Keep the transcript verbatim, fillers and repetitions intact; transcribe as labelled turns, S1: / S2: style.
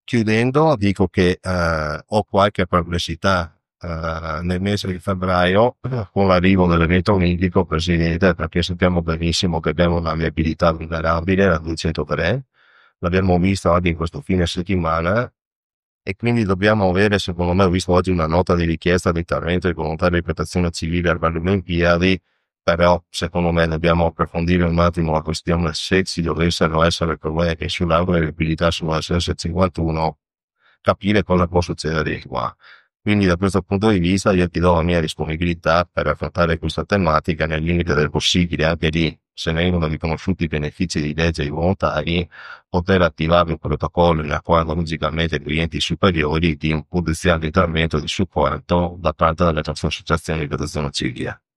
S1: chiudendo, dico che eh, ho qualche perplessità eh, nel mese di febbraio con l'arrivo dell'evento olimpico, Presidente, perché sappiamo benissimo che abbiamo una viabilità vulnerabile, la duecentotre, l'abbiamo visto anche in questo fine settimana, e quindi dobbiamo avere, secondo me, ho visto oggi una nota di richiesta di intervento di volontà di protezione civile per le Olimpiadi, però secondo me dobbiamo approfondire un attimo la questione se ci dovessero essere problemi sulla variabilità sulla S S cinquantuno, capire cosa può succedere di qua. Quindi da questo punto di vista io ti do la mia disponibilità per affrontare questa tematica nel limite del possibile, anche lì, se vengono riconosciuti i benefici di legge ai volontari, poter attivare un protocollo in accordo logicamente ai clienti superiori di un potenziale intervento di supporto da parte delle nostre associazioni di protezione civile.